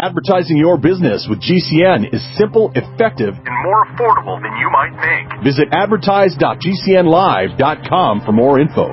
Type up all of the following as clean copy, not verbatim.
Advertising your business with GCN is simple, effective, and more affordable than you might think. Visit advertise.gcnlive.com for more info.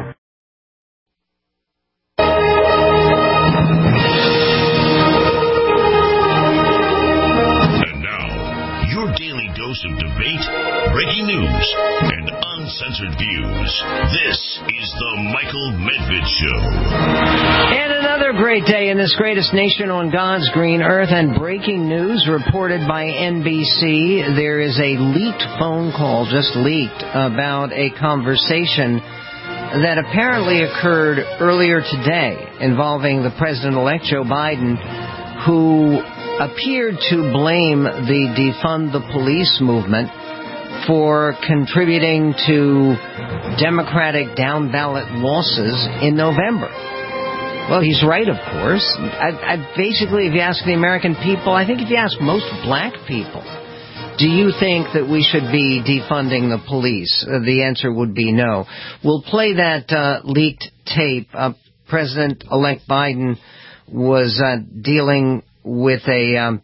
And now, your daily dose of debate, breaking news, and uncensored views. This is the Michael Medved Show. And another great day in this greatest nation on God's green earth. And breaking news reported by NBC. There is a leaked phone call, just leaked, about a conversation that apparently occurred earlier today involving the President-elect Joe Biden, who appeared to blame the Defund the Police movement for contributing to Democratic down-ballot losses in November. Well, he's right, of course. Basically, if you ask the American people, I think if you ask most black people, do you think that we should be defunding the police? The answer would be no. We'll play that leaked tape. President-elect Biden was dealing with an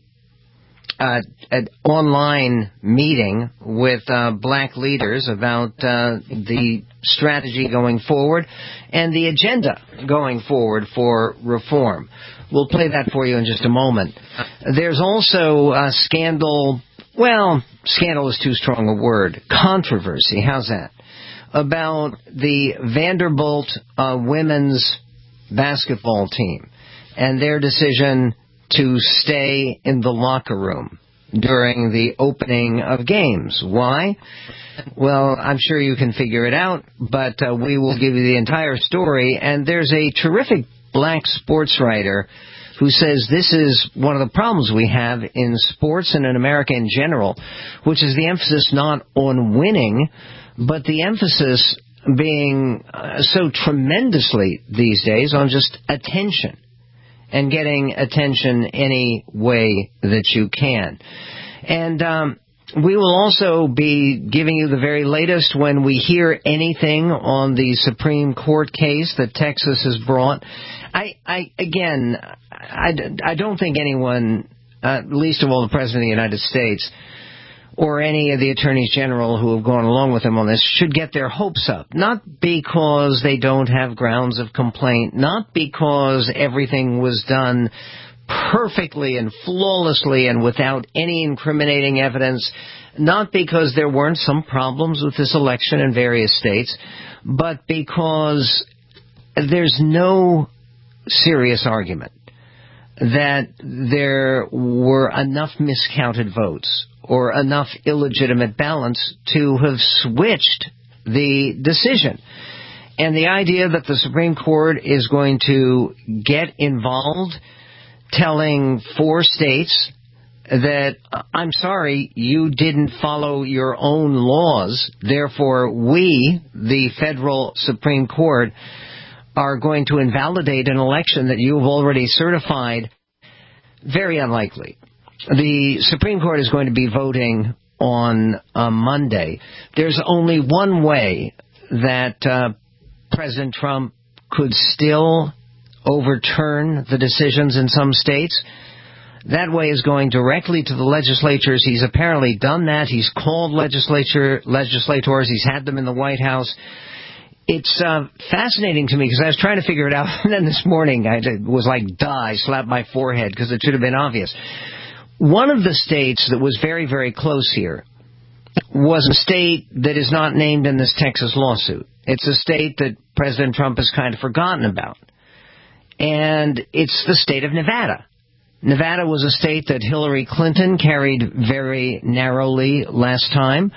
online meeting with black leaders about the strategy going forward and the agenda going forward for reform. We'll play that for you in just a moment. There's also a scandal. Well, scandal is too strong a word. Controversy, how's that? About the Vanderbilt women's basketball team and their decision to stay in the locker room during the opening of games. Why? Well, I'm sure you can figure it out, but we will give you the entire story. And there's a terrific black sports writer who says this is one of the problems we have in sports and in America in general, which is the emphasis not on winning, but the emphasis being so tremendously these days on just attention and getting attention any way that you can. And we will also be giving you the very latest when we hear anything on the Supreme Court case that Texas has brought. I don't think anyone, least of all the President of the United States, or any of the attorneys general who have gone along with him on this, should get their hopes up. Not because they don't have grounds of complaint, not because everything was done perfectly and flawlessly and without any incriminating evidence, not because there weren't some problems with this election in various states, but because there's no serious argument that there were enough miscounted votes or enough illegitimate ballots to have switched the decision. And the idea that the Supreme Court is going to get involved telling 4 states that, I'm sorry, you didn't follow your own laws, therefore we, the federal Supreme Court, are going to invalidate an election that you have already certified, very unlikely. The Supreme Court is going to be voting on Monday. There's only one way that President Trump could still overturn the decisions in some states. That way is going directly to the legislatures. He's apparently done that. He's called legislators. He's had them in the White House. It's fascinating to me because I was trying to figure it out, and then this morning I was like, I slapped my forehead because it should have been obvious. One of the states that was very, very close here was a state that is not named in this Texas lawsuit. It's a state that President Trump has kind of forgotten about. And it's the state of Nevada. Nevada was a state that Hillary Clinton carried very narrowly last time.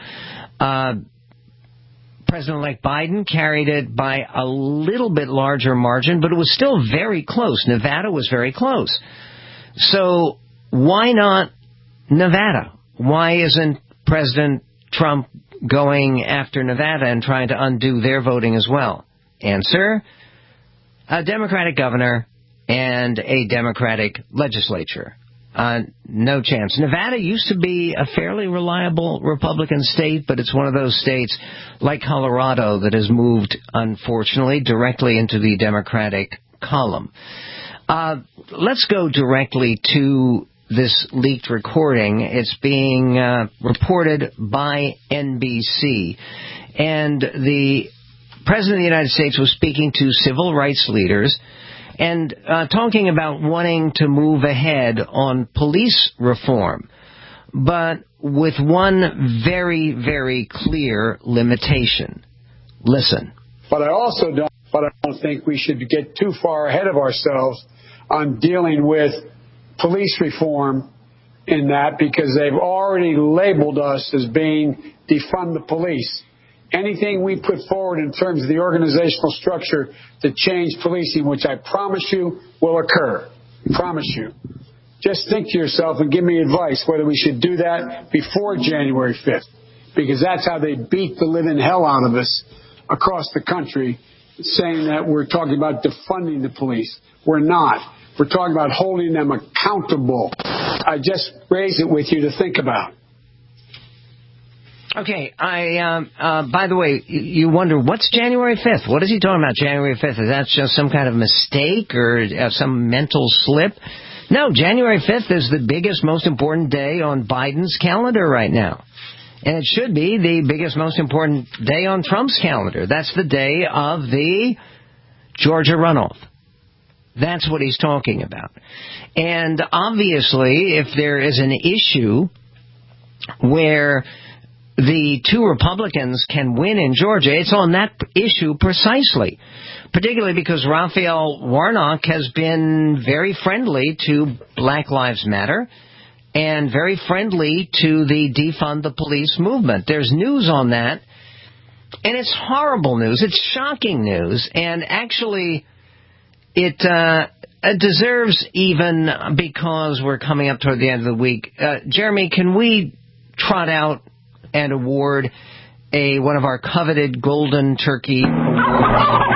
President-elect Biden carried it by a little bit larger margin, but it was still very close. Nevada was very close. So why not Nevada? Why isn't President Trump going after Nevada and trying to undo their voting as well? Answer: a Democratic governor and a Democratic legislature. No chance. Nevada used to be a fairly reliable Republican state, but it's one of those states like Colorado that has moved, unfortunately, directly into the Democratic column. Let's go directly to this leaked recording. It's being reported by NBC. And the President of the United States was speaking to civil rights leaders and talking about wanting to move ahead on police reform, but with one very, very clear limitation. Listen. But I also don't think we should get too far ahead of ourselves on dealing with police reform in that, because they've already labeled us as being defund the police. Anything we put forward in terms of the organizational structure to change policing, which I promise you will occur. Promise you. Just think to yourself and give me advice whether we should do that before January 5th, because that's how they beat the living hell out of us across the country, saying that we're talking about defunding the police. We're not. We're talking about holding them accountable. I just raise it with you to think about. Okay, by the way, you wonder, what's January 5th? What is he talking about, January 5th? Is that just some kind of mistake or some mental slip? No, January 5th is the biggest, most important day on Biden's calendar right now. And it should be the biggest, most important day on Trump's calendar. That's the day of the Georgia runoff. That's what he's talking about. And obviously, if there is an issue where the two Republicans can win in Georgia, it's on that issue precisely, particularly because Raphael Warnock has been very friendly to Black Lives Matter and very friendly to the defund the police movement. There's news on that, and it's horrible news. It's shocking news, and actually it deserves, even because we're coming up toward the end of the week. Jeremy, can we trot out and award one of our coveted Golden Turkey awards?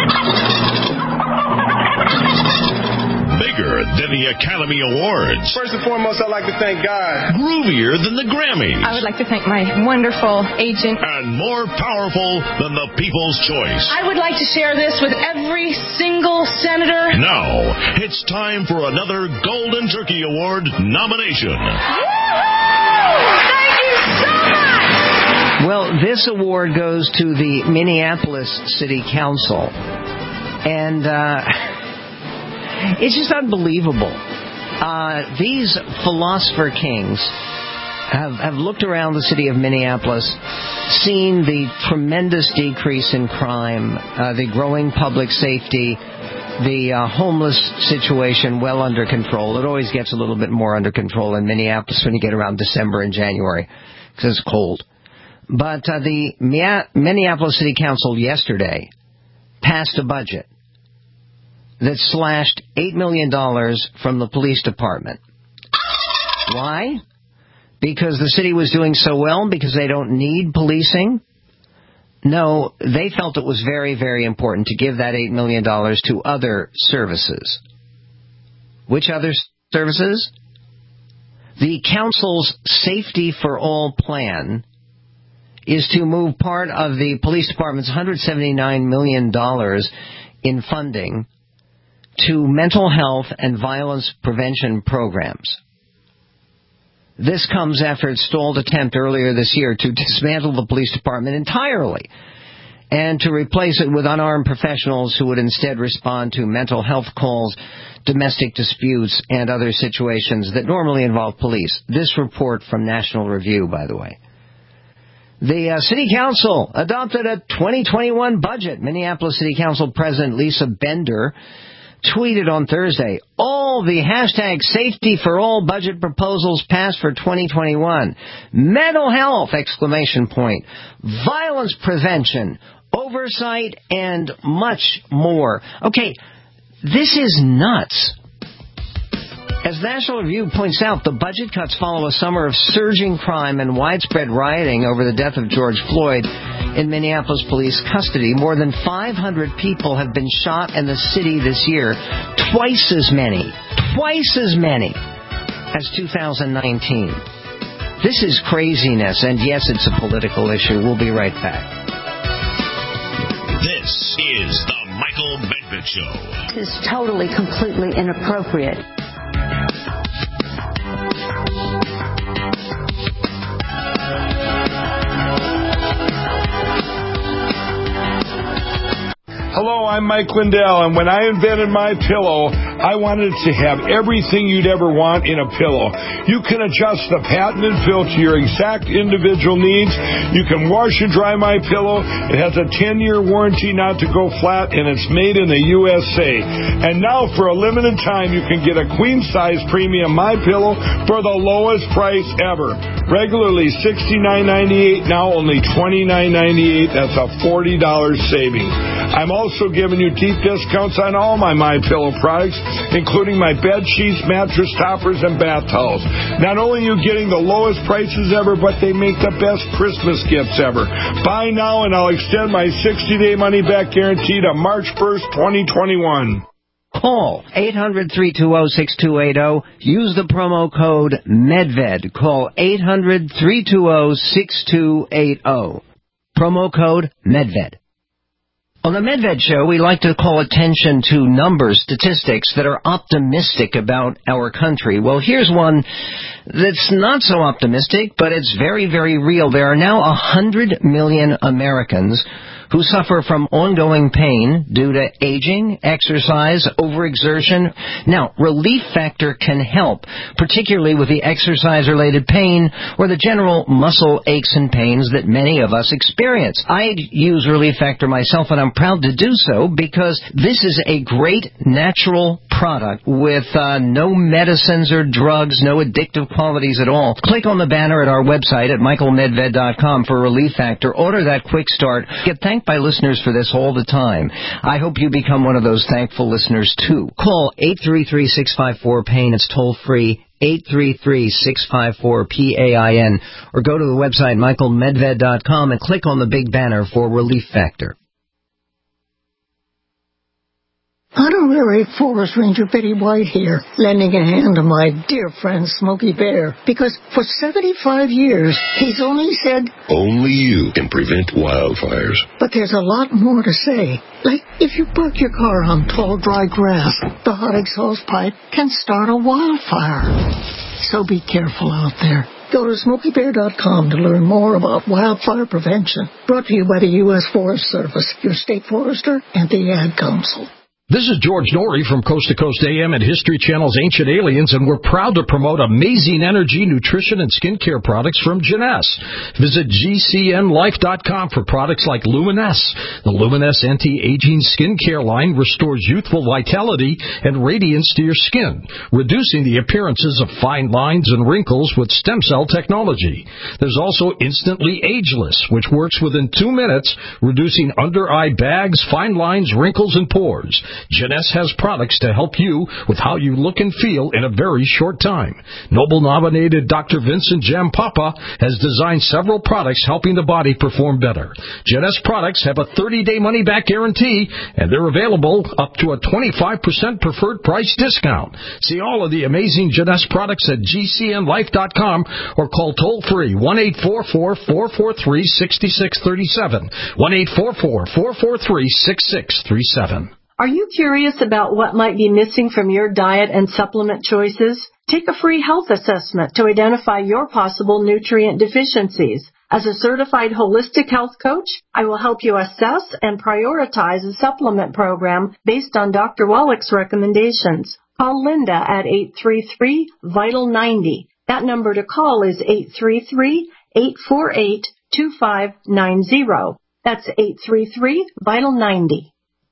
Bigger than the Academy Awards. First and foremost, I'd like to thank God. Groovier than the Grammys. I would like to thank my wonderful agent. And more powerful than the People's Choice. I would like to share this with every single senator. Now, it's time for another Golden Turkey Award nomination. Thank you so much! Well, this award goes to the Minneapolis City Council. And it's just unbelievable. These philosopher kings have looked around the city of Minneapolis, seen the tremendous decrease in crime, the growing public safety, the homeless situation well under control. It always gets a little bit more under control in Minneapolis when you get around December and January, because it's cold. But the Minneapolis City Council yesterday passed a budget that slashed $8 million from the police department. Why? Because the city was doing so well? Because they don't need policing? No, they felt it was very, very important to give that $8 million to other services. Which other services? The council's Safety for All plan is to move part of the police department's $179 million in funding to mental health and violence prevention programs. This comes after its stalled attempt earlier this year to dismantle the police department entirely and to replace it with unarmed professionals who would instead respond to mental health calls, domestic disputes, and other situations that normally involve police. This report from National Review, by the way. The City Council adopted a 2021 budget. Minneapolis City Council President Lisa Bender tweeted on Thursday, all the hashtag Safety for All budget proposals passed for 2021. Mental health, exclamation point, violence prevention, oversight, and much more. Okay, this is nuts. As National Review points out, the budget cuts follow a summer of surging crime and widespread rioting over the death of George Floyd in Minneapolis police custody. More than 500 people have been shot in the city this year, twice as many as 2019. This is craziness, and yes, it's a political issue. We'll be right back. This is the Michael Medved Show. This is totally, completely inappropriate. I'm Mike Lindell, and when I invented MyPillow, I wanted to have everything you'd ever want in a pillow. You can adjust the patented fill to your exact individual needs. You can wash and dry MyPillow. It has a 10-year warranty not to go flat, and it's made in the USA. And now, for a limited time, you can get a queen-size premium MyPillow for the lowest price ever. Regularly $69.98, now only $29.98. That's a $40 savings. I'm also giving you deep discounts on all my MyPillow products, including my bed sheets, mattress toppers, and bath towels. Not only are you getting the lowest prices ever, but they make the best Christmas gifts ever. Buy now, and I'll extend my 60-day money-back guarantee to March 1st, 2021. Call 800-320-6280. Use the promo code MEDVED. Call 800-320-6280. Promo code MEDVED. On the MedVed Show, we like to call attention to numbers, statistics that are optimistic about our country. Well, here's one that's not so optimistic, but it's very, very real. There are now 100 million Americans who suffer from ongoing pain due to aging, exercise, overexertion. Now, Relief Factor can help, particularly with the exercise-related pain or the general muscle aches and pains that many of us experience. I use Relief Factor myself, and I'm proud to do so because this is a great natural product with no medicines or drugs, no addictive qualities at all. Click on the banner at our website at michaelmedved.com for Relief Factor. Order that quick start. Get thanked by listeners for this all the time. I hope you become one of those thankful listeners, too. Call 833-654-PAIN. It's toll-free. 833-654-PAIN. Or go to the website michaelmedved.com and click on the big banner for Relief Factor. Honorary Forest Ranger Betty White here, lending a hand to my dear friend Smokey Bear, because for 75 years, he's only said, only you can prevent wildfires. But there's a lot more to say. Like, if you park your car on tall, dry grass, the hot exhaust pipe can start a wildfire. So be careful out there. Go to SmokeyBear.com to learn more about wildfire prevention. Brought to you by the U.S. Forest Service, your state forester, and the Ad Council. This is George Norrie from Coast to Coast AM and History Channel's Ancient Aliens, and we're proud to promote amazing energy, nutrition, and skincare products from Jeunesse. Visit GCNLife.com for products like Luminesse. The Luminesse anti-aging skincare line restores youthful vitality and radiance to your skin, reducing the appearances of fine lines and wrinkles with stem cell technology. There's also Instantly Ageless, which works within 2 minutes, reducing under-eye bags, fine lines, wrinkles, and pores. Jeunesse has products to help you with how you look and feel in a very short time. Nobel-nominated Dr. Vincent Jampapa has designed several products helping the body perform better. Jeunesse products have a 30-day money-back guarantee, and they're available up to a 25% preferred price discount. See all of the amazing Jeunesse products at GCNLife.com or call toll-free 1-844-443-6637, 1-844-443-6637. Are you curious about what might be missing from your diet and supplement choices? Take a free health assessment to identify your possible nutrient deficiencies. As a certified holistic health coach, I will help you assess and prioritize a supplement program based on Dr. Wallach's recommendations. Call Linda at 833-VITAL-90. That number to call is 833-848-2590. That's 833-VITAL-90.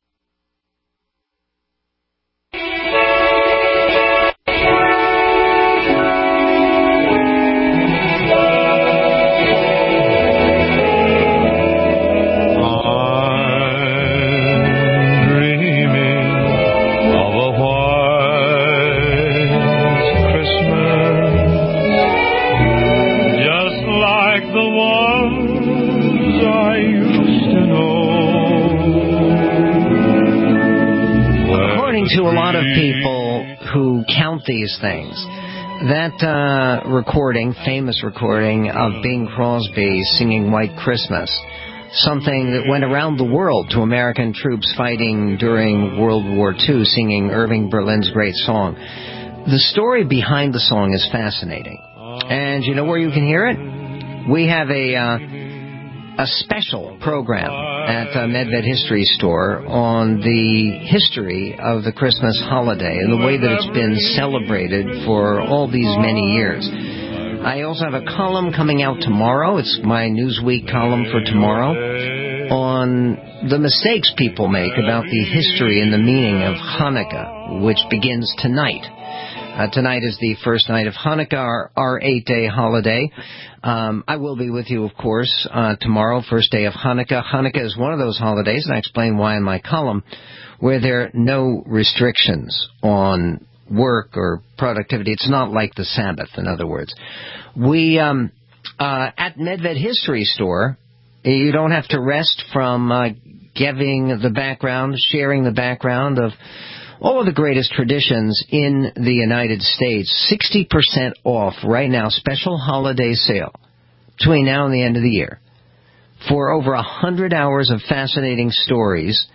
To a lot of people who count these things, that famous recording of Bing Crosby singing White Christmas, something that went around the world to American troops fighting during World War II, singing Irving Berlin's great song. The story behind the song is fascinating. And you know where you can hear it? We have a a special program at Medved History Store on the history of the Christmas holiday and the way that it's been celebrated for all these many years. I also have a column coming out tomorrow. It's my Newsweek column for tomorrow on the mistakes people make about the history and the meaning of Hanukkah, which begins tonight. Tonight is the first night of Hanukkah, our 8-day holiday. I will be with you, of course, tomorrow, first day of Hanukkah. Hanukkah is one of those holidays, and I explain why in my column, where there are no restrictions on work or productivity. It's not like the Sabbath, in other words. We, at Medved History Store, you don't have to rest from giving the background, sharing the background of all of the greatest traditions in the United States. 60% off right now, special holiday sale between now and the end of the year for over 100 hours of fascinating stories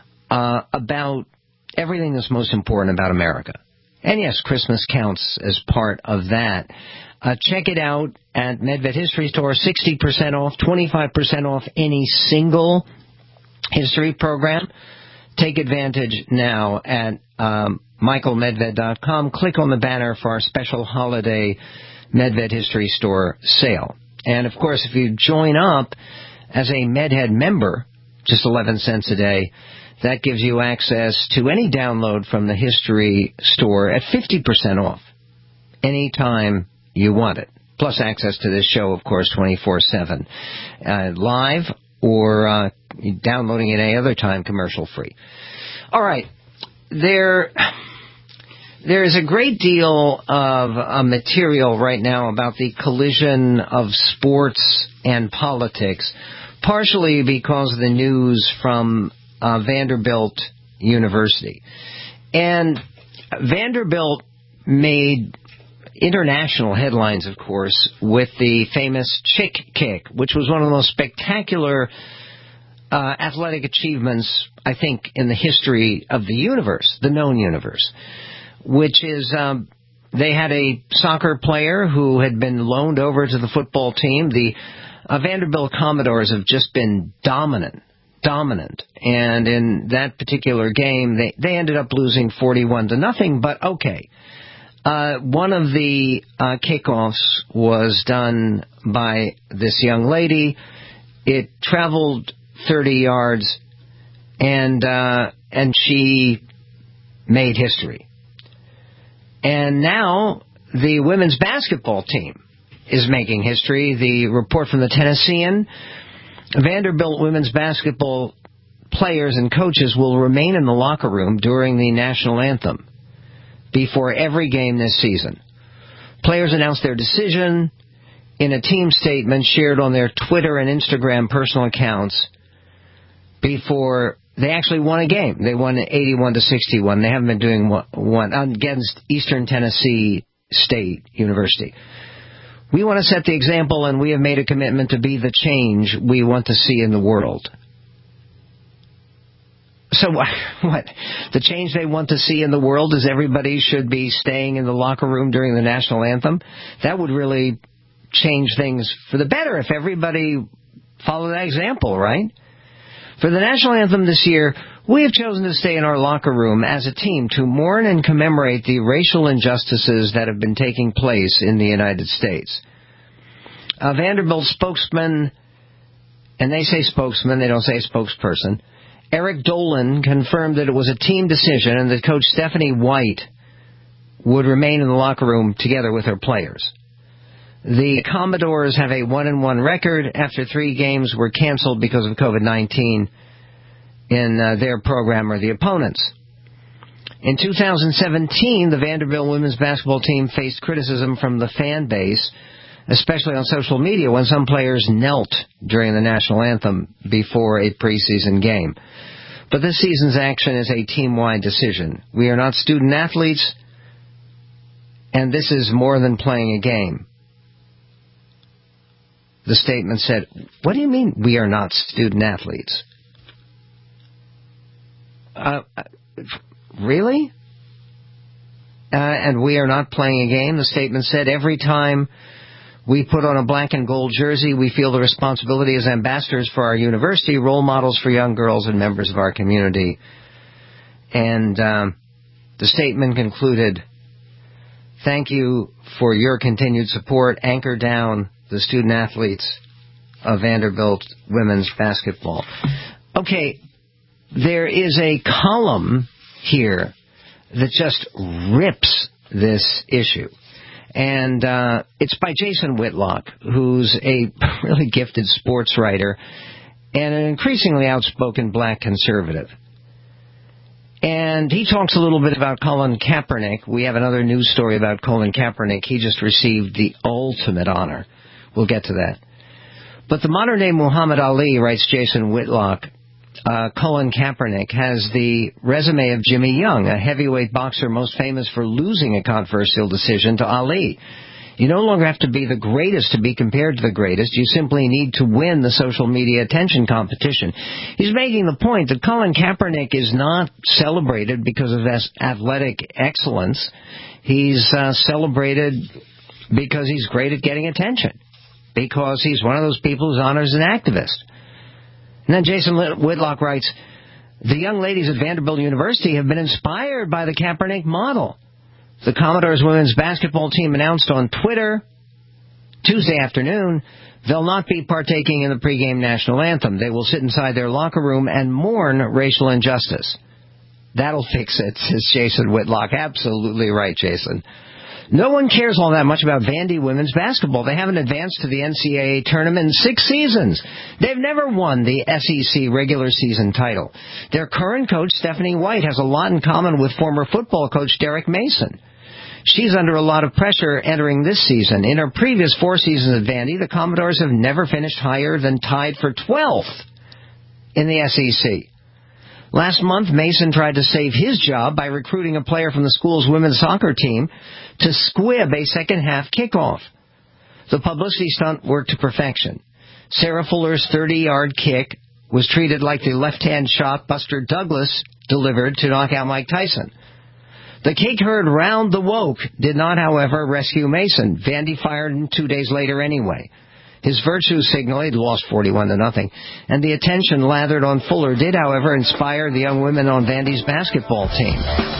about everything that's most important about America. And yes, Christmas counts as part of that. Check it out at Medved History Store, 60% off, 25% off any single history program. Take advantage now at michaelmedved.com. Click on the banner for our special holiday Medved History Store sale. And, of course, if you join up as a MedHead member, just 11 cents a day, that gives you access to any download from the History Store at 50% off anytime you want it. Plus access to this show, of course, 24/7 live or downloading it any other time commercial-free. All right. There is a great deal of material right now about the collision of sports and politics, partially because of the news from Vanderbilt University. And Vanderbilt made international headlines, of course, with the famous Chick Kick, which was one of the most spectacular athletic achievements, I think, in the history of the universe, the known universe, which is they had a soccer player who had been loaned over to the football team. The Vanderbilt Commodores have just been dominant. And in that particular game, they ended up losing 41-0, but okay. One of the kickoffs was done by this young lady. It traveled 30 yards, and she made history. And now the women's basketball team is making history. The report from the Tennessean, Vanderbilt women's basketball players and coaches will remain in the locker room during the national anthem before every game this season. Players announced their decision in a team statement shared on their Twitter and Instagram personal accounts before they actually won a game. They won 81-61. They haven't been doing one against Eastern Tennessee State University. We want to set the example, and we have made a commitment to be the change we want to see in the world. So what? The change they want to see in the world is everybody should be staying in the locker room during the national anthem? That would really change things for the better if everybody followed that example, right? For the national anthem this year, we have chosen to stay in our locker room as a team to mourn and commemorate the racial injustices that have been taking place in the United States. A Vanderbilt spokesman, and they say spokesman, they don't say spokesperson, Eric Dolan confirmed that it was a team decision and that Coach Stephanie White would remain in the locker room together with her players. The Commodores have a 1-1 record after 3 games were canceled because of COVID-19 in their program or the opponents. In 2017, the Vanderbilt women's basketball team faced criticism from the fan base, especially on social media, when some players knelt during the national anthem before a preseason game. But this season's action is a team-wide decision. We are not student athletes, and this is more than playing a game. The statement said, what do you mean we are not student athletes? Really? And we are not playing a game? The statement said, every time We put on a black and gold jersey. We feel the responsibility as ambassadors for our university, role models for young girls and members of our community. And the statement concluded, thank you for your continued support. Anchor down the student athletes of Vanderbilt women's basketball. Okay, there is a column here that just rips this issue. And it's by Jason Whitlock, who's a really gifted sports writer and an increasingly outspoken black conservative. And he talks a little bit about Colin Kaepernick. We have another news story about Colin Kaepernick. He just received the ultimate honor. We'll get to that. But the modern-day Muhammad Ali, writes Jason Whitlock, Colin Kaepernick has the resume of Jimmy Young, a heavyweight boxer most famous for losing a controversial decision to Ali. You no longer have to be the greatest to be compared to the greatest. You simply need to win the social media attention competition. He's making the point that Colin Kaepernick is not celebrated because of athletic excellence. He's celebrated because he's great at getting attention, because he's one of those people who's honored as an activist. And then Jason Whitlock writes, the young ladies at Vanderbilt University have been inspired by the Kaepernick model. The Commodores women's basketball team announced on Twitter Tuesday afternoon they'll not be partaking in the pregame national anthem. They will sit inside their locker room and mourn racial injustice. That'll fix it, says Jason Whitlock. Absolutely right, Jason. No one cares all that much about Vandy women's basketball. They haven't advanced to the NCAA tournament in 6 seasons. They've never won the SEC regular season title. Their current coach, Stephanie White, has a lot in common with former football coach Derek Mason. She's under a lot of pressure entering this season. In her previous 4 seasons at Vandy, the Commodores have never finished higher than tied for 12th in the SEC. Last month, Mason tried to save his job by recruiting a player from the school's women's soccer team to squib a second-half kickoff. The publicity stunt worked to perfection. Sarah Fuller's 30-yard kick was treated like the left-hand shot Buster Douglas delivered to knock out Mike Tyson. The kick heard round the woke did not, however, rescue Mason. Vandy fired him 2 days later anyway. His virtue signal, he'd lost 41-0, and the attention lathered on Fuller did, however, inspire the young women on Vandy's basketball team.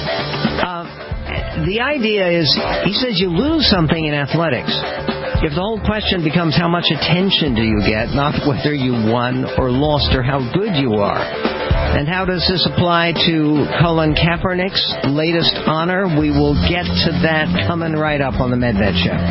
The idea is, he says you lose something in athletics if the whole question becomes how much attention do you get, not whether you won or lost or how good you are. And how does this apply to Colin Kaepernick's latest honor? We will get to that coming right up on the MedVet Show.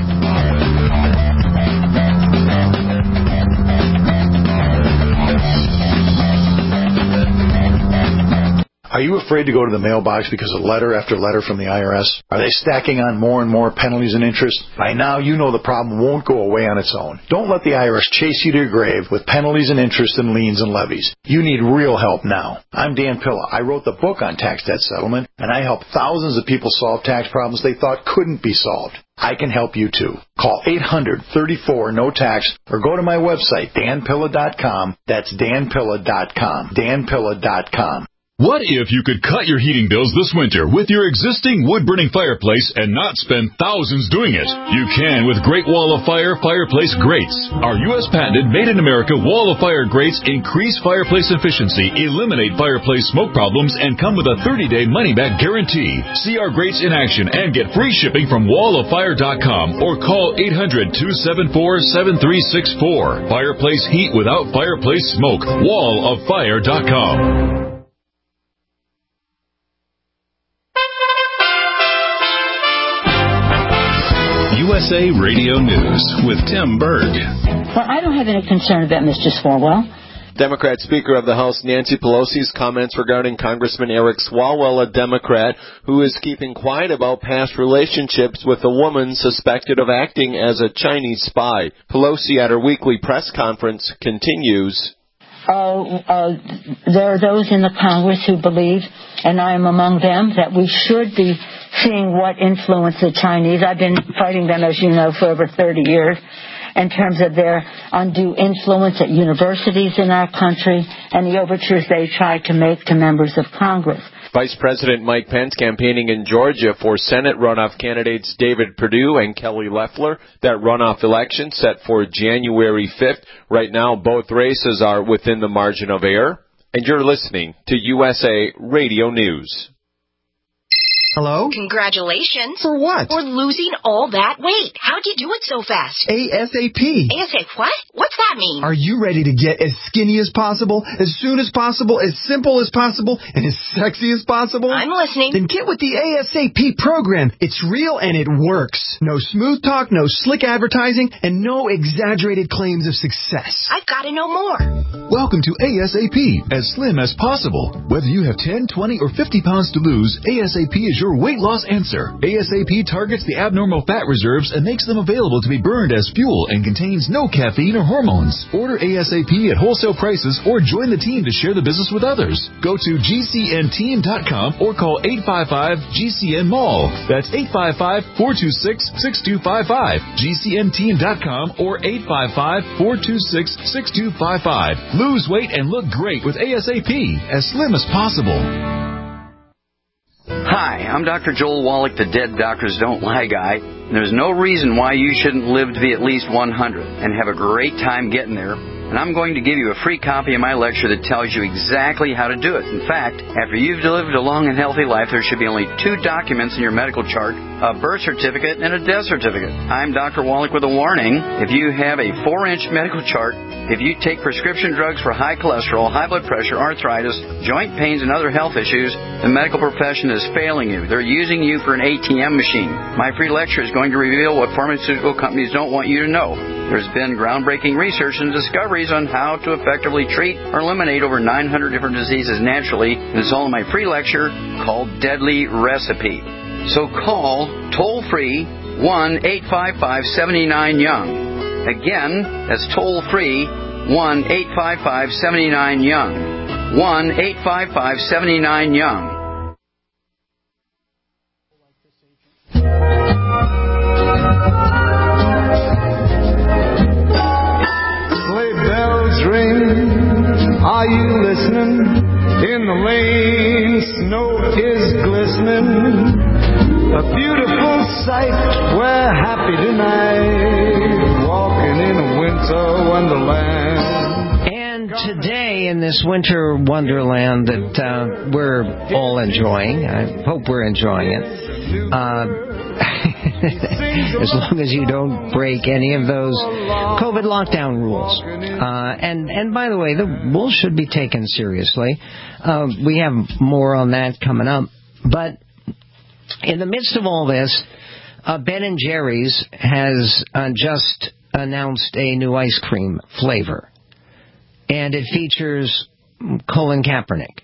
Are you afraid to go to the mailbox because of letter after letter from the IRS? Are they stacking on more and more penalties and interest? By now, you know the problem won't go away on its own. Don't let the IRS chase you to your grave with penalties and interest and liens and levies. You need real help now. I'm Dan Pilla. I wrote the book on tax debt settlement, and I help thousands of people solve tax problems they thought couldn't be solved. I can help you too. Call 800-34-NO-TAX or go to my website, danpilla.com. That's danpilla.com. danpilla.com. What if you could cut your heating bills this winter with your existing wood-burning fireplace and not spend thousands doing it? You can with Great Wall of Fire fireplace grates. Our U.S. patented made-in-America Wall of Fire grates increase fireplace efficiency, eliminate fireplace smoke problems, and come with a 30-day money-back guarantee. See our grates in action and get free shipping from walloffire.com or call 800-274-7364. Fireplace heat without fireplace smoke. walloffire.com. USA Radio News with Tim Berg. Well, I don't have any concern about Mr. Swalwell. Democrat Speaker of the House Nancy Pelosi's comments regarding Congressman Eric Swalwell, a Democrat who is keeping quiet about past relationships with a woman suspected of acting as a Chinese spy. Pelosi at her weekly press conference continues. There are those in the Congress who believe, and I am among them, that we should be seeing what influence the Chinese. I've been fighting them, as you know, for over 30 years in terms of their undue influence at universities in our country and the overtures they try to make to members of Congress. Vice President Mike Pence campaigning in Georgia for Senate runoff candidates David Perdue and Kelly Loeffler. That runoff election set for January 5th. Right now, both races are within the margin of error. And you're listening to USA Radio News. Hello? Congratulations. For what? For losing all that weight. How'd you do it so fast? ASAP. ASAP what? What's that mean? Are you ready to get as skinny as possible, as soon as possible, as simple as possible, and as sexy as possible? I'm listening. Then get with the ASAP program. It's real and it works. No smooth talk, no slick advertising, and no exaggerated claims of success. I've got to know more. Welcome to ASAP, as slim as possible. Whether you have 10, 20, or 50 pounds to lose, ASAP is your weight loss answer. ASAP targets the abnormal fat reserves and makes them available to be burned as fuel and contains no caffeine or hormones. Order ASAP at wholesale prices or join the team to share the business with others. Go to GCNteam.com or call 855-GCN-MALL. That's 855-426-6255. GCNteam.com or 855-426-6255. Lose weight and look great with ASAP, as slim as possible. Hi, I'm Dr. Joel Wallach, the Dead Doctors Don't Lie guy. There's no reason why you shouldn't live to be at least 100 and have a great time getting there. And I'm going to give you a free copy of my lecture that tells you exactly how to do it. In fact, after you've lived a long and healthy life, there should be only 2 documents in your medical chart, a birth certificate and a death certificate. I'm Dr. Wallach with a warning. If you have a 4-inch medical chart, if you take prescription drugs for high cholesterol, high blood pressure, arthritis, joint pains, and other health issues, the medical profession is failing you. They're using you for an ATM machine. My free lecture is going to reveal what pharmaceutical companies don't want you to know. There's been groundbreaking research and discoveries on how to effectively treat or eliminate over 900 different diseases naturally, and it's all in my free lecture called Deadly Recipe. So call toll-free 1-855-79-YOUNG. Again, that's toll-free 1-855-79-YOUNG. 1-855-79-YOUNG. Are you listening? In the lane, snow is glistening. A beautiful sight, we're happy tonight, walking in a winter wonderland. And today in this winter wonderland that we're all enjoying, I hope we're enjoying it, as long as you don't break any of those COVID lockdown rules. And by the way, the rules should be taken seriously. We have more on that coming up. But in the midst of all this, Ben & Jerry's has just announced a new ice cream flavor. And it features Colin Kaepernick.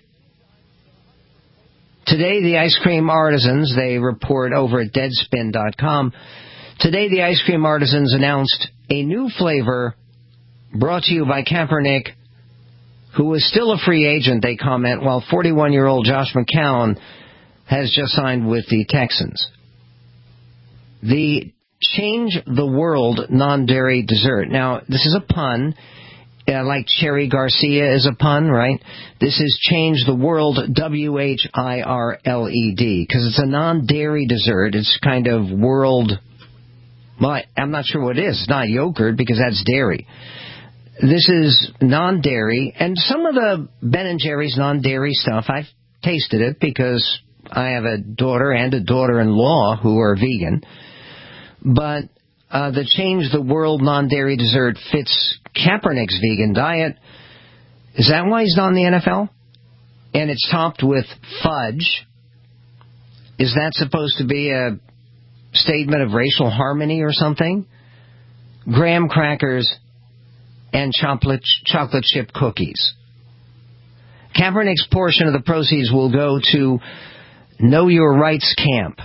Today, the ice cream artisans, they report over at Deadspin.com, today the ice cream artisans announced a new flavor brought to you by Kaepernick, who is still a free agent, they comment, while 41-year-old Josh McCown has just signed with the Texans. The Change the World non-dairy dessert. Now, this is a pun. Like Cherry Garcia is a pun, right? This is Change the World, WHIRLED, because it's a non-dairy dessert. It's kind of world, well, I'm not sure what it is. It's not yogurt, because that's dairy. This is non-dairy, and some of the Ben & Jerry's non-dairy stuff, I've tasted it because I have a daughter and a daughter-in-law who are vegan. But the Change the World non-dairy dessert fits Kaepernick's vegan diet. Is that why he's not in the NFL? And it's topped with fudge. Is that supposed to be a statement of racial harmony or something? Graham crackers and chocolate chip cookies. Kaepernick's portion of the proceeds will go to Know Your Rights Camp.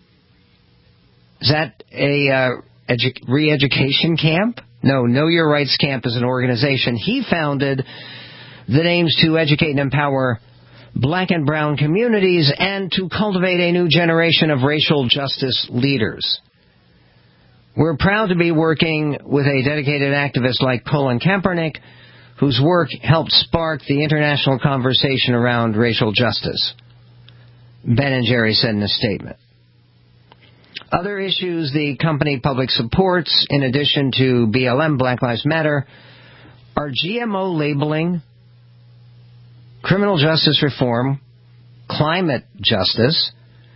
Is that a re-education camp? No, Know Your Rights Camp is an organization he founded that aims to educate and empower black and brown communities and to cultivate a new generation of racial justice leaders. We're proud to be working with a dedicated activist like Colin Kaepernick, whose work helped spark the international conversation around racial justice. Ben & Jerry's said in a statement. Other issues the company public supports, in addition to BLM, Black Lives Matter, are GMO labeling, criminal justice reform, climate justice,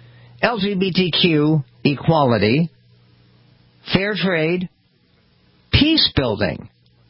LGBTQ equality, fair trade, peace building.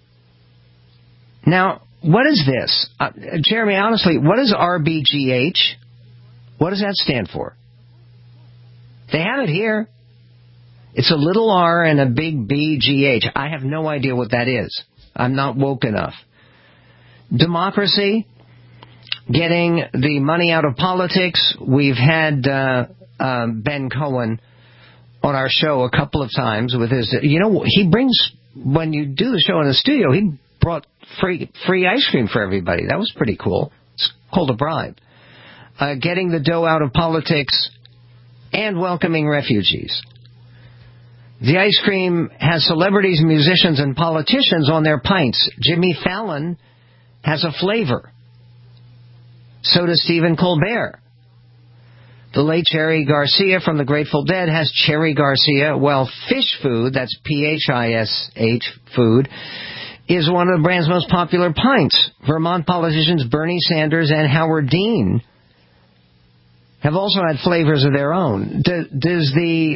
Now, what is this? Jeremy, honestly, what is RBGH? What does that stand for? They have it here. It's a little R and a big BGH. I have no idea what that is. I'm not woke enough. Democracy, getting the money out of politics. We've had Ben Cohen on our show a couple of times with his, he brings, when you do the show in the studio, he brought free ice cream for everybody. That was pretty cool. It's called a bribe. Getting the dough out of politics and welcoming refugees. The ice cream has celebrities, musicians, and politicians on their pints. Jimmy Fallon has a flavor. So does Stephen Colbert. The late Cherry Garcia from the Grateful Dead has Cherry Garcia, while Fish Food, that's PHISH food, is one of the brand's most popular pints. Vermont politicians Bernie Sanders and Howard Dean have also had flavors of their own. Does the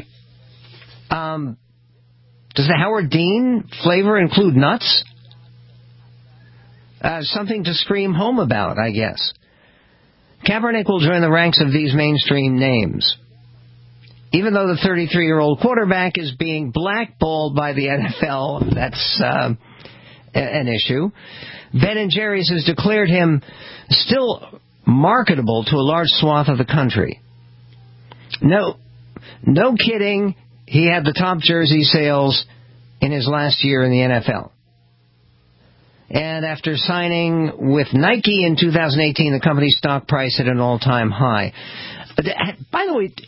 Howard Dean flavor include nuts? Something to scream home about, I guess. Kaepernick will join the ranks of these mainstream names. Even though the 33-year-old quarterback is being blackballed by the NFL, that's an issue. Ben & Jerry's has declared him still marketable to a large swath of the country. No kidding. He had the top jersey sales in his last year in the NFL. And after signing with Nike in 2018, the company's stock price hit an all-time high. By the way,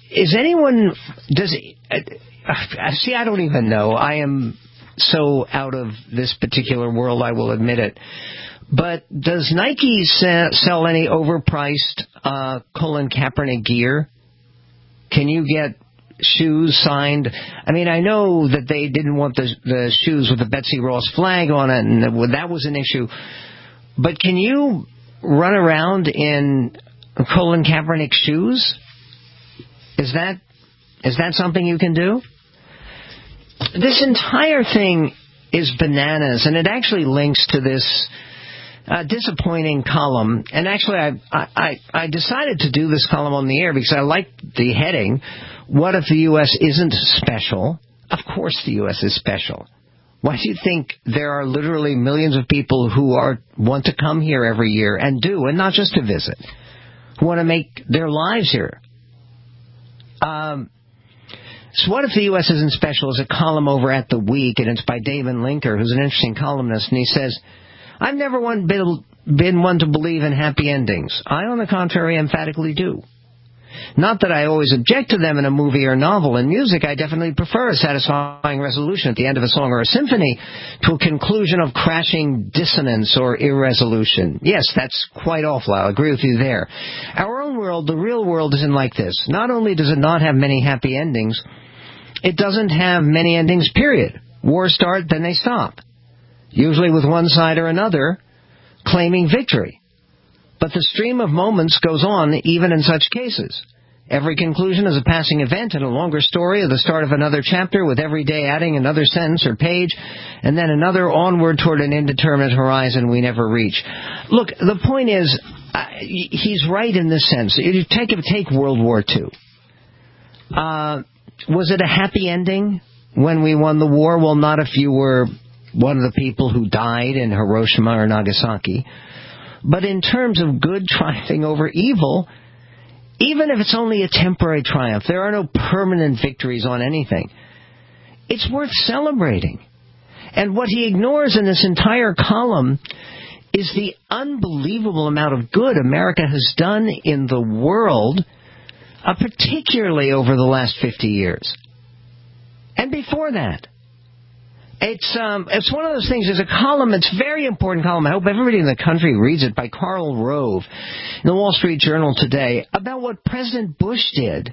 see, I don't even know. I am so out of this particular world, I will admit it. But does Nike sell any overpriced Colin Kaepernick gear? Can you get shoes signed? I mean, I know that they didn't want the shoes with the Betsy Ross flag on it, and that was an issue. But can you run around in Colin Kaepernick shoes? Is that something you can do? This entire thing is bananas, and it actually links to this disappointing column. And actually, I decided to do this column on the air because I liked the heading, "What if the U.S. isn't special?" Of course the U.S. is special. Why do you think there are literally millions of people who want to come here every year and not just to visit, who want to make their lives here? So what if the U.S. isn't special is a column over at The Week, and it's by David Linker, who's an interesting columnist, and he says, "I've never been one to believe in happy endings. I, on the contrary, emphatically do. Not that I always object to them in a movie or novel. In music, I definitely prefer a satisfying resolution at the end of a song or a symphony to a conclusion of crashing dissonance or irresolution. Yes, that's quite awful. I'll agree with you there. Our own world, the real world, isn't like this. Not only does it not have many happy endings, it doesn't have many endings, period. Wars start, then they stop. Usually with one side or another claiming victory. But the stream of moments goes on even in such cases. Every conclusion is a passing event in a longer story, or the start of another chapter, with every day adding another sentence or page, and then another onward toward an indeterminate horizon we never reach." Look, the point is, he's right in this sense. You take World War II. Was it a happy ending when we won the war? Well, not if you were one of the people who died in Hiroshima or Nagasaki. But in terms of good triumphing over evil, even if it's only a temporary triumph, there are no permanent victories on anything. It's worth celebrating. And what he ignores in this entire column is the unbelievable amount of good America has done in the world, particularly over the last 50 years. And before that. It's one of those things. There's a column, it's a very important column. I hope everybody in the country reads it, by Karl Rove in the Wall Street Journal today, about what President Bush did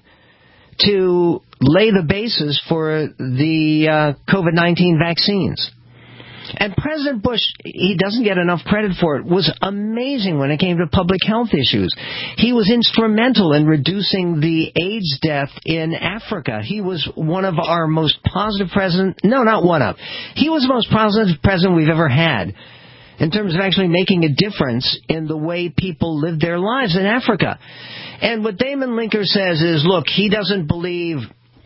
to lay the basis for the COVID-19 vaccines. And President Bush, he doesn't get enough credit for it, was amazing when it came to public health issues. He was instrumental in reducing the AIDS death in Africa. He was one of our most positive presidents. No, not one of. He was the most positive president we've ever had in terms of actually making a difference in the way people live their lives in Africa. And what Damon Linker says is, look, he doesn't believe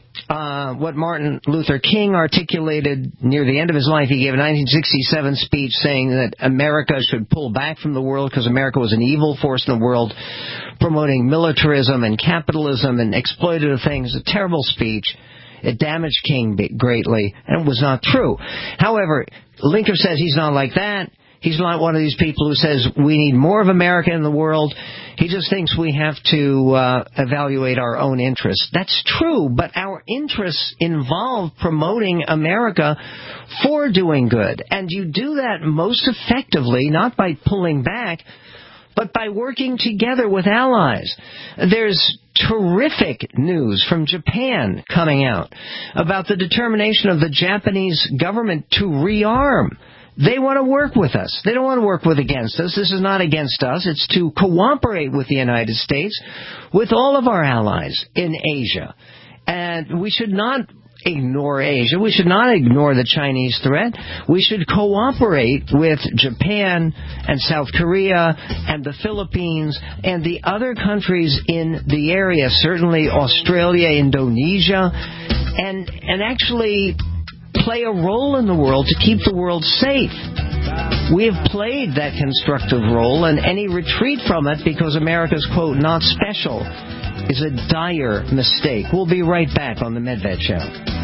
what Martin Luther King articulated near the end of his life. He gave a 1967 speech saying that America should pull back from the world because America was an evil force in the world, promoting militarism and capitalism and exploitative things. A terrible speech. It damaged King greatly, and it was not true. However, Linker says he's not like that. He's not one of these people who says we need more of America in the world. He just thinks we have to evaluate our own interests. That's true, but our interests involve promoting America for doing good. And you do that most effectively, not by pulling back, but by working together with allies. There's terrific news from Japan coming out about the determination of the Japanese government to rearm. They want to work with us. They don't want to work against us. This is not against us. It's to cooperate with the United States, with all of our allies in Asia. And we should not ignore Asia. We should not ignore the Chinese threat. We should cooperate with Japan and South Korea and the Philippines and the other countries in the area, certainly Australia, Indonesia, and actually play a role in the world to keep the world safe. We have played that constructive role, and any retreat from it because America's, quote, not special, is a dire mistake. We'll be right back on The Medved Show.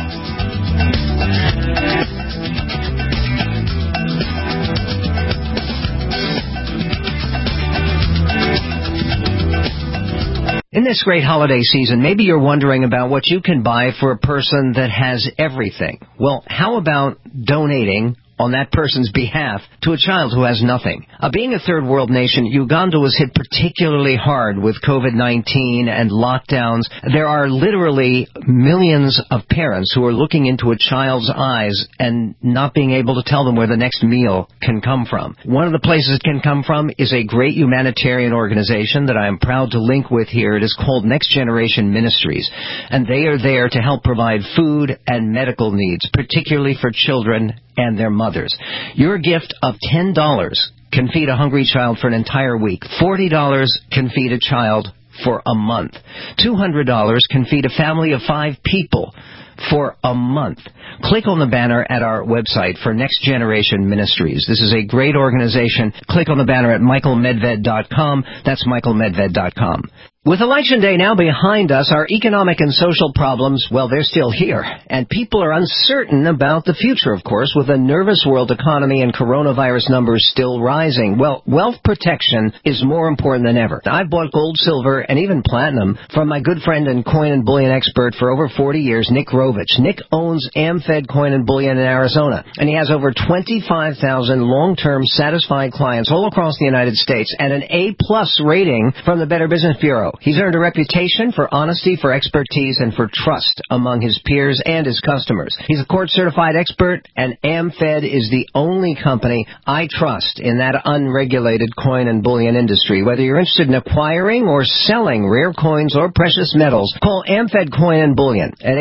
In this great holiday season, maybe you're wondering about what you can buy for a person that has everything. Well, how about donating on that person's behalf to a child who has nothing? Being a third world nation, Uganda was hit particularly hard with COVID-19 and lockdowns. There are literally millions of parents who are looking into a child's eyes and not being able to tell them where the next meal can come from. One of the places it can come from is a great humanitarian organization that I am proud to link with here. It is called Next Generation Ministries, and they are there to help provide food and medical needs, particularly for children and their mothers. Your gift of $10 can feed a hungry child for an entire week. $40 can feed a child for a month. $200 can feed a family of 5 people for a month. Click on the banner at our website for Next Generation Ministries. This is a great organization. Click on the banner at michaelmedved.com. That's michaelmedved.com. With Election Day now behind us, our economic and social problems, well, they're still here. And people are uncertain about the future, of course, with a nervous world economy and coronavirus numbers still rising. Well, wealth protection is more important than ever. I've bought gold, silver, and even platinum from my good friend and coin and bullion expert for over 40 years, Nick Rovich. Nick owns AmFed Coin and Bullion in Arizona, and he has over 25,000 long-term satisfied clients all across the United States and an A-plus rating from the Better Business Bureau. He's earned a reputation for honesty, for expertise, and for trust among his peers and his customers. He's a court-certified expert, and AmFed is the only company I trust in that unregulated coin and bullion industry. Whether you're interested in acquiring or selling rare coins or precious metals, call AmFed Coin and Bullion at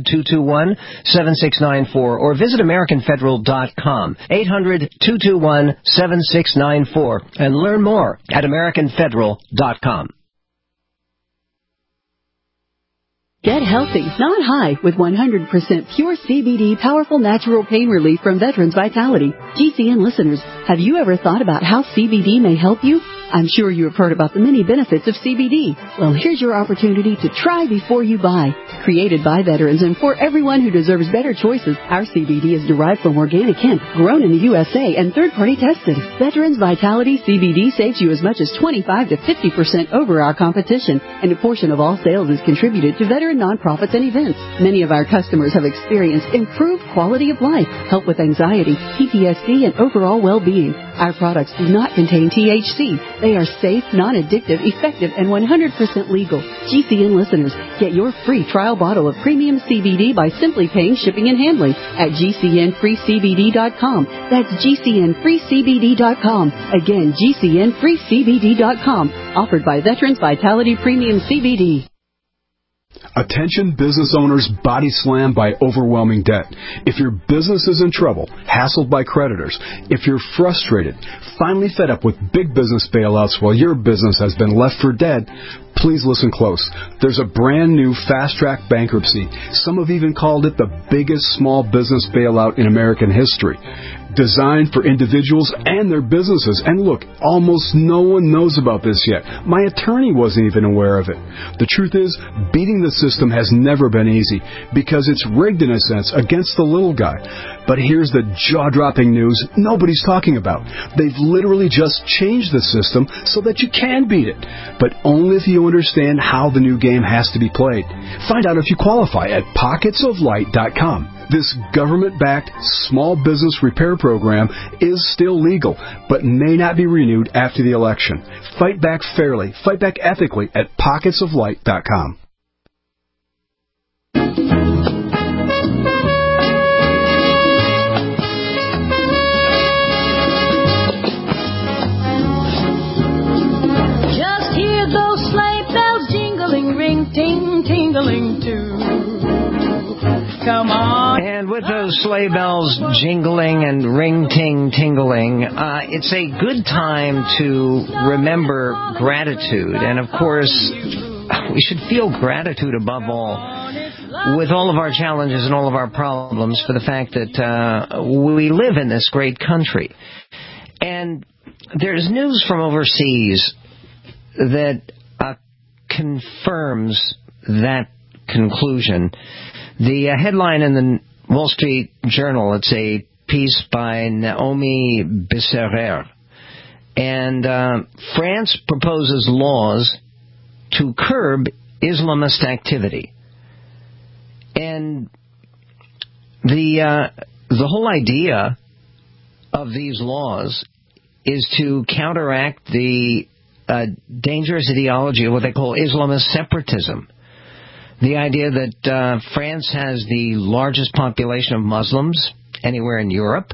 800-221-7694 or visit AmericanFederal.com, 800-221-7694, and learn more at AmericanFederal.com. Get healthy, not high, with 100% pure CBD powerful natural pain relief from Veterans Vitality. GCN listeners, have you ever thought about how CBD may help you? I'm sure you have heard about the many benefits of CBD. Well, here's your opportunity to try before you buy. Created by veterans and for everyone who deserves better choices, our CBD is derived from organic hemp, grown in the USA and third-party tested. Veterans Vitality CBD saves you as much as 25 to 50% over our competition, and a portion of all sales is contributed to veteran nonprofits and events. Many of our customers have experienced improved quality of life, help with anxiety, PTSD, and overall well-being. Our products do not contain THC. They are safe, non-addictive, effective, and 100% legal. GCN listeners, get your free trial bottle of premium CBD by simply paying shipping and handling at GCNFreeCBD.com. That's GCNFreeCBD.com. Again, GCNFreeCBD.com. Offered by Veterans Vitality Premium CBD. Attention business owners body slammed by overwhelming debt. If your business is in trouble, hassled by creditors, if you're frustrated, finally fed up with big business bailouts while your business has been left for dead, please listen close. There's a brand new fast-track bankruptcy. Some have even called it the biggest small business bailout in American history. Designed for individuals and their businesses. And look, almost no one knows about this yet. My attorney wasn't even aware of it. The truth is, beating the system has never been easy because it's rigged in a sense against the little guy. But here's the jaw-dropping news nobody's talking about. They've literally just changed the system so that you can beat it. But only if you understand how the new game has to be played. Find out if you qualify at pocketsoflight.com. This government-backed small business repair program is still legal, but may not be renewed after the election. Fight back fairly, fight back ethically at pocketsoflight.com. Just hear those sleigh bells jingling, ring, ting, tingling too. Come on. And with those sleigh bells jingling and ring-ting-tingling, it's a good time to remember gratitude. And, of course, we should feel gratitude above all with all of our challenges and all of our problems for the fact that we live in this great country. And there's news from overseas that confirms that conclusion. The headline in the Wall Street Journal, it's a piece by Naomi Bisserer. And France proposes laws to curb Islamist activity. And the whole idea of these laws is to counteract the dangerous ideology of what they call Islamist separatism. The idea that France has the largest population of Muslims anywhere in Europe,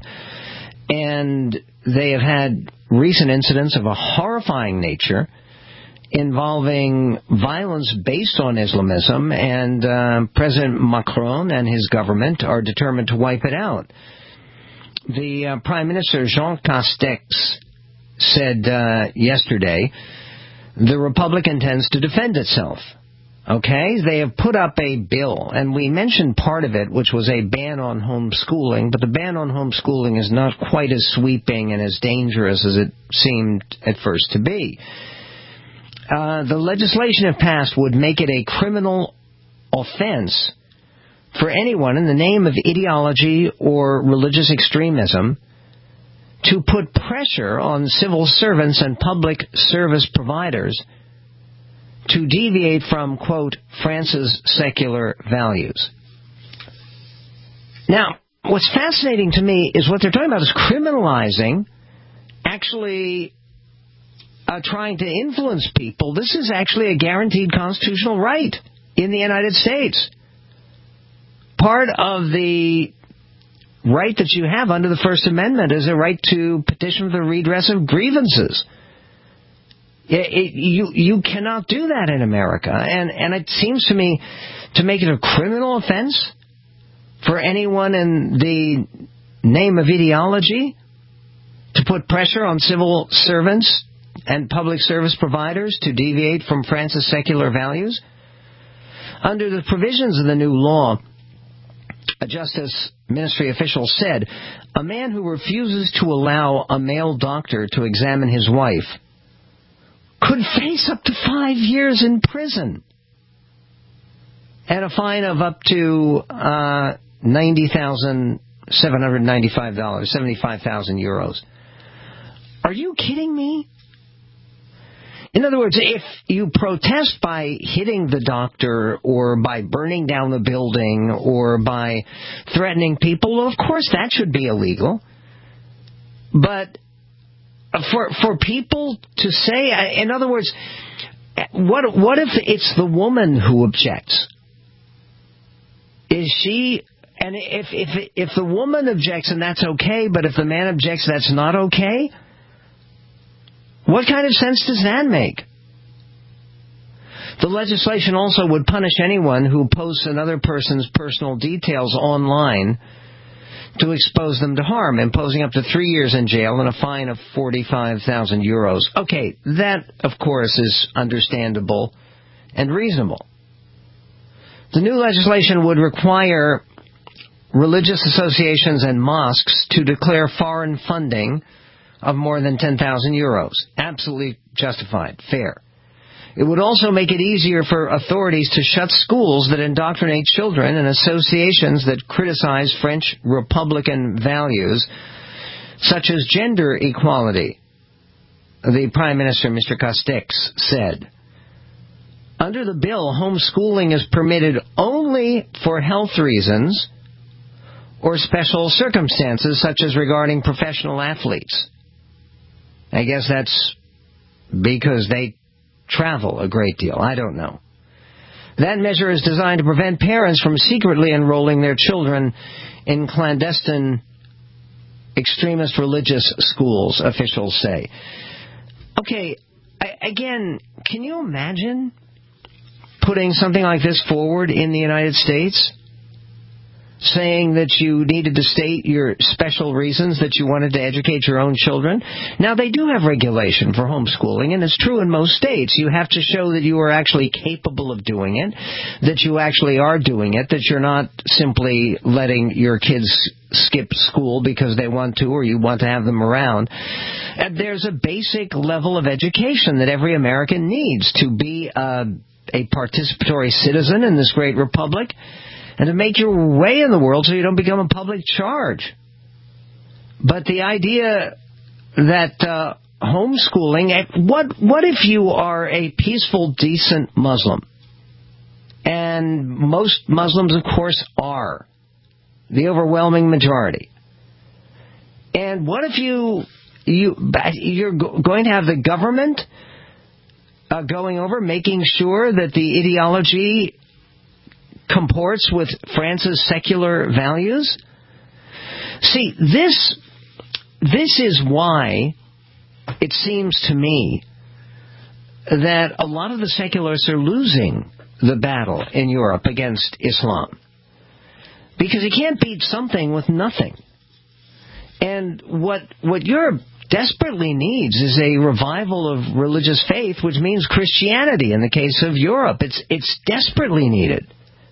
and they have had recent incidents of a horrifying nature involving violence based on Islamism, and President Macron and his government are determined to wipe it out. The Prime Minister, Jean Castex, said yesterday the Republic intends to defend itself. Okay, they have put up a bill, and we mentioned part of it, which was a ban on homeschooling, but the ban on homeschooling is not quite as sweeping and as dangerous as it seemed at first to be. The legislation, if passed, would make it a criminal offense for anyone in the name of ideology or religious extremism to put pressure on civil servants and public service providers to deviate from, quote, France's secular values. Now, what's fascinating to me is what they're talking about is criminalizing, actually trying to influence people. This is actually a guaranteed constitutional right in the United States. Part of the right that you have under the First Amendment is a right to petition for the redress of grievances. You cannot do that in America. And it seems to me to make it a criminal offense for anyone in the name of ideology to put pressure on civil servants and public service providers to deviate from France's secular values. Under the provisions of the new law, a Justice Ministry official said, a man who refuses to allow a male doctor to examine his wife could face up to 5 years in prison and a fine of up to $90,795, 75,000 euros. Are you kidding me? In other words, if you protest by hitting the doctor or by burning down the building or by threatening people, well, of course that should be illegal. But for people to say, in other words, what if it's the woman who objects? Is she, and if the woman objects and that's okay, but if the man objects that's not okay? What kind of sense does that make? The legislation also would punish anyone who posts another person's personal details online to expose them to harm, imposing up to 3 years in jail and a fine of 45,000 euros. Okay, that, of course, is understandable and reasonable. The new legislation would require religious associations and mosques to declare foreign funding of more than 10,000 euros. Absolutely justified, fair. It would also make it easier for authorities to shut schools that indoctrinate children and associations that criticize French Republican values, such as gender equality. The Prime Minister, Mr. Castex, said, under the bill, homeschooling is permitted only for health reasons or special circumstances, such as regarding professional athletes. I guess that's because they travel a great deal. I don't know. That measure is designed to prevent parents from secretly enrolling their children in clandestine extremist religious schools, officials say. Okay, again, can you imagine putting something like this forward in the United States? Saying that you needed to state your special reasons that you wanted to educate your own children. Now, they do have regulation for homeschooling, and it's true in most states. You have to show that you are actually capable of doing it, that you actually are doing it, that you're not simply letting your kids skip school because they want to or you want to have them around. And there's a basic level of education that every American needs to be a participatory citizen in this great republic, and to make your way in the world so you don't become a public charge. But the idea that homeschooling, what if you are a peaceful, decent Muslim? And most Muslims, of course, are. The overwhelming majority. And what if you're going to have the government going over, making sure that the ideology comports with France's secular values? See, this is why it seems to me that a lot of the secularists are losing the battle in Europe against Islam. Because you can't beat something with nothing. And what Europe desperately needs is a revival of religious faith, which means Christianity in the case of Europe. It's desperately needed.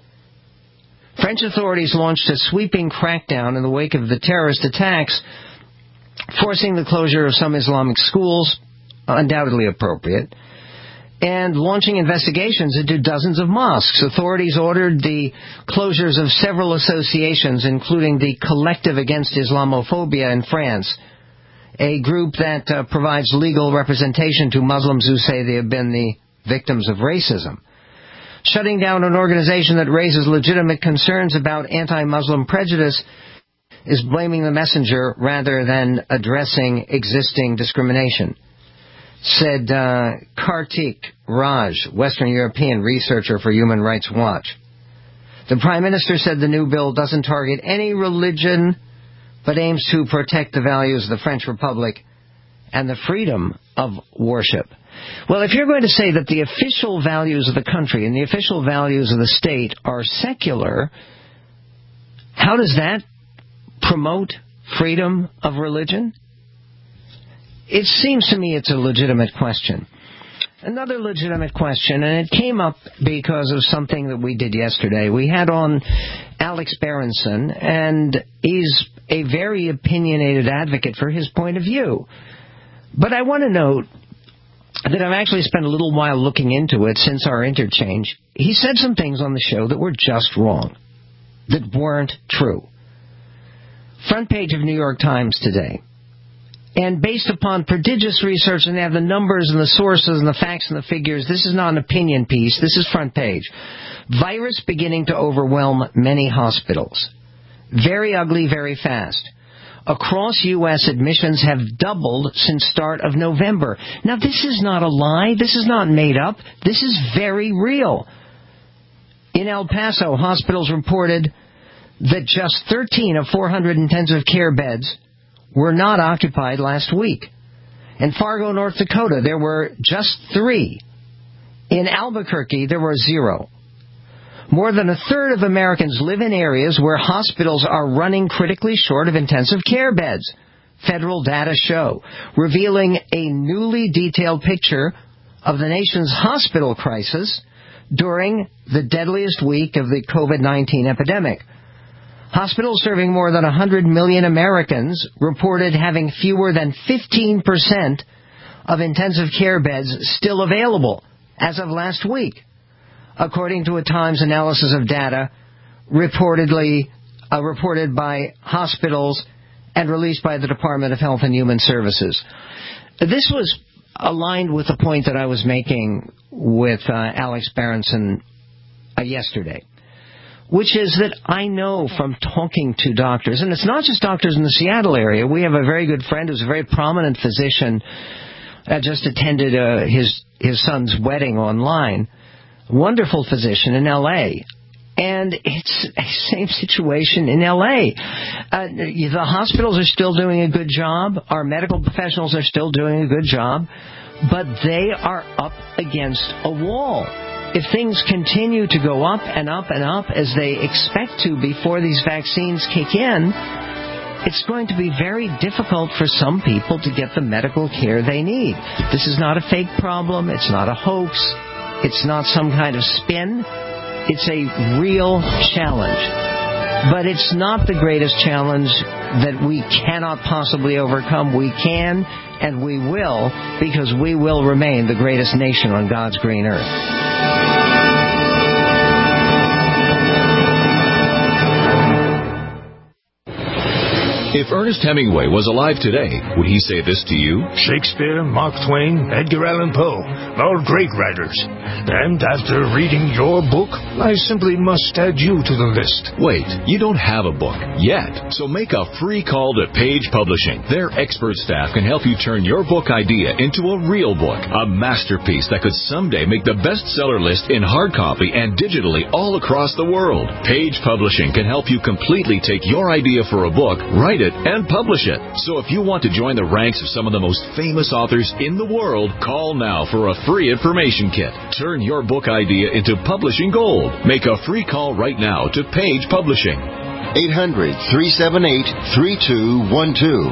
French authorities launched a sweeping crackdown in the wake of the terrorist attacks, forcing the closure of some Islamic schools, undoubtedly appropriate, and launching investigations into dozens of mosques. Authorities ordered the closures of several associations, including the Collective Against Islamophobia in France, a group that provides legal representation to Muslims who say they have been the victims of racism. Shutting down an organization that raises legitimate concerns about anti-Muslim prejudice is blaming the messenger rather than addressing existing discrimination, said Kartik Raj, Western European researcher for Human Rights Watch. The Prime Minister said the new bill doesn't target any religion, but aims to protect the values of the French Republic and the freedom of worship. Well, if you're going to say that the official values of the country and the official values of the state are secular, how does that promote freedom of religion? It seems to me it's a legitimate question. Another legitimate question, and it came up because of something that we did yesterday. We had on Alex Berenson, and he's a very opinionated advocate for his point of view. But I want to note that I've actually spent a little while looking into it since our interchange. He said some things on the show that were just wrong, that weren't true. Front page of New York Times today. And based upon prodigious research, and they have the numbers and the sources and the facts and the figures, this is not an opinion piece, this is front page. Virus beginning to overwhelm many hospitals. Very ugly, very fast. Across U.S., admissions have doubled since start of November. Now, this is not a lie. This is not made up. This is very real. In El Paso, hospitals reported that just 13 of 400 intensive care beds were not occupied last week. In Fargo, North Dakota, there were just 3. In Albuquerque, there were 0. More than a third of Americans live in areas where hospitals are running critically short of intensive care beds, federal data show, revealing a newly detailed picture of the nation's hospital crisis during the deadliest week of the COVID-19 epidemic. Hospitals serving more than 100 million Americans reported having fewer than 15% of intensive care beds still available as of last week, according to a Times analysis of data reported by hospitals and released by the Department of Health and Human Services. This was aligned with the point that I was making with Alex Berenson yesterday, which is that I know from talking to doctors, and it's not just doctors in the Seattle area. We have a very good friend who's a very prominent physician, just attended his son's wedding online. Wonderful physician in L.A., and it's the same situation in L.A. The hospitals are still doing a good job. Our medical professionals are still doing a good job, but they are up against a wall. If things continue to go up and up and up as they expect to before these vaccines kick in, it's going to be very difficult for some people to get the medical care they need. This is not a fake problem. It's not a hoax. It's not some kind of spin. It's a real challenge. But it's not the greatest challenge that we cannot possibly overcome. We can and we will, because we will remain the greatest nation on God's green earth. If Ernest Hemingway was alive today, would he say this to you? Shakespeare, Mark Twain, Edgar Allan Poe, all great writers. And after reading your book, I simply must add you to the list. Wait, you don't have a book yet. So make a free call to Page Publishing. Their expert staff can help you turn your book idea into a real book, a masterpiece that could someday make the bestseller list in hard copy and digitally all across the world. Page Publishing can help you completely take your idea for a book, write it, and publish it. So if you want to join the ranks of some of the most famous authors in the world, call now for a free information kit. Turn your book idea into publishing gold. Make a free call right now to Page Publishing. 800-378-3212.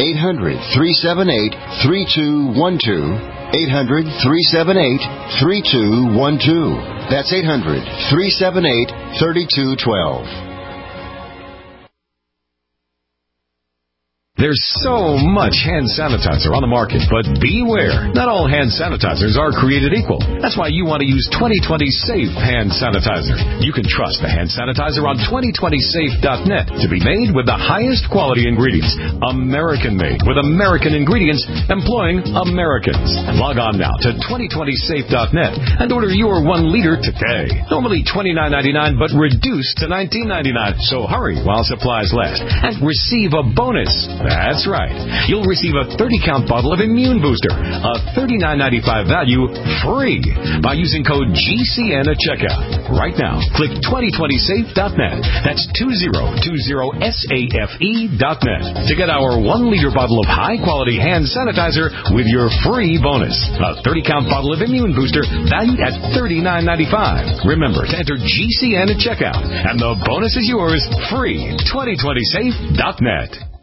800-378-3212. 800-378-3212. That's 800-378-3212. There's so much hand sanitizer on the market, but beware. Not all hand sanitizers are created equal. That's why you want to use 2020 Safe Hand Sanitizer. You can trust the hand sanitizer on 2020safe.net to be made with the highest quality ingredients. American-made with American ingredients employing Americans. Log on now to 2020safe.net and order your 1 liter today. Normally $29.99, but reduced to $19.99. So hurry while supplies last and receive a bonus. That's right. You'll receive a 30-count bottle of Immune Booster, a $39.95 value, free by using code GCN at checkout. Right now, click 2020safe.net. That's 2020safe.net to get our 1 liter bottle of high-quality hand sanitizer with your free bonus. A 30-count bottle of Immune Booster valued at $39.95. Remember to enter GCN at checkout, and the bonus is yours, free. 2020safe.net.